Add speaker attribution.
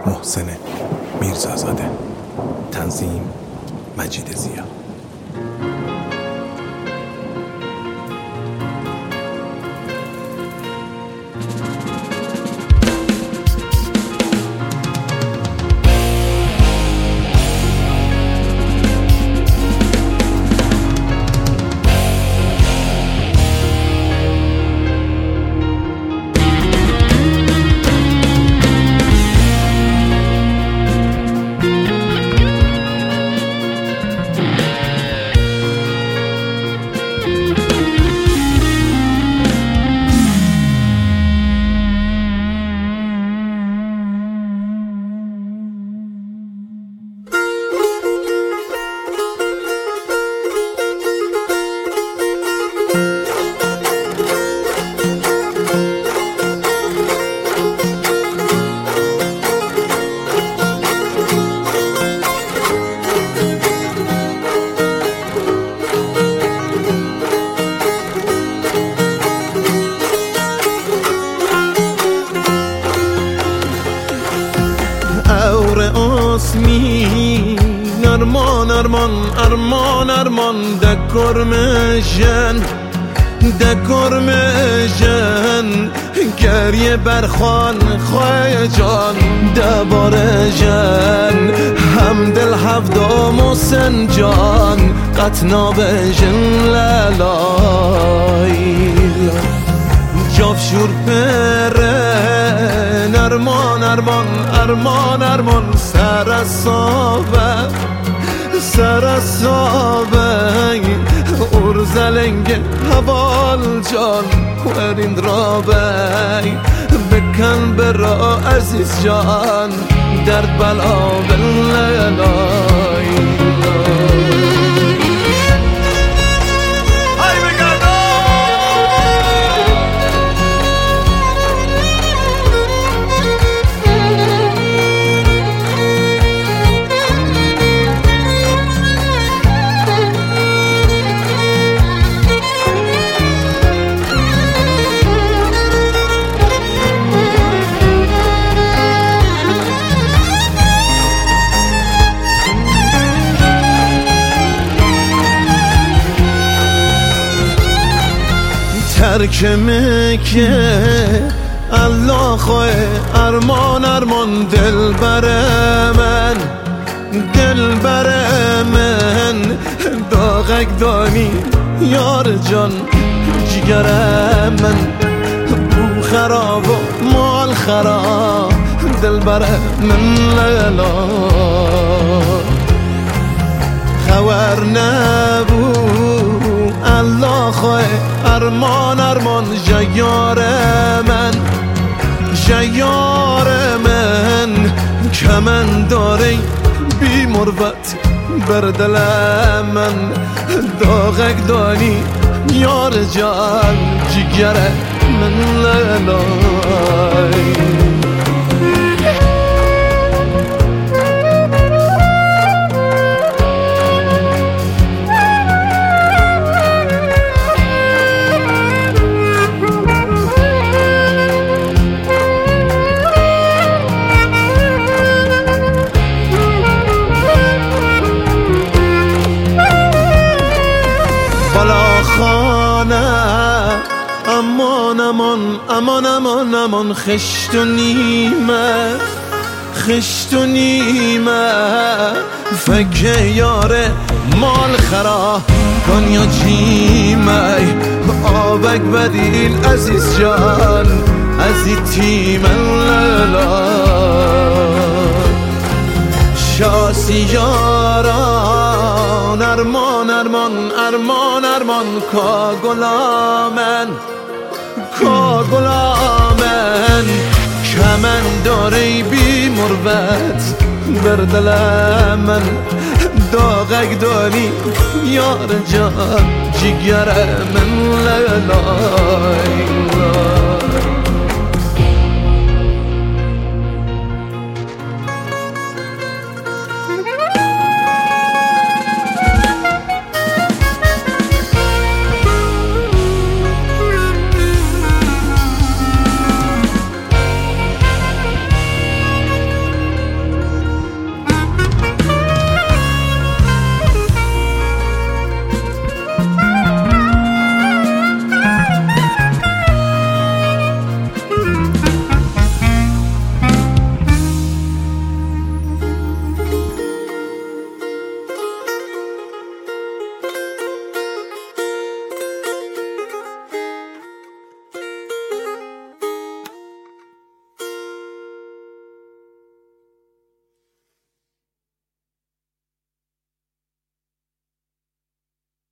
Speaker 1: محسن میرزازاده. تنظیم مجید زیا.
Speaker 2: Arman arman arman arman دکر میشن گریه برخان خواه جان دبار جن همدل هفته محسن جان قطنا بجن لالای جافشور پرن ارمان ارمان ارمان ارمان سر صابه ارزلنگ حوال جان ورین رابه بکن برا عزیز جان درد بلا بلالای ترک مکه الله خواه ارمان ارمان دل بر من داغک دانی یار جان جگر من بو خراب و مال خراب دل بر من لیلا خبر نبو الله خواه ارمان ارمان جیار من کمن داره بی مروت بر دل من داغک دانی یار جان جگر من لالای امان امان امان امان خشت و نیمه فکر یاره مال خرا دنیا جیمه آبک بدیل عزیز جان عزی تیم لالا شاسی یاران ارمان ارمان ارمان ارمان کا گلامن کمن داره بی مروت بر دل من داغک داری یار جان جگر من لالای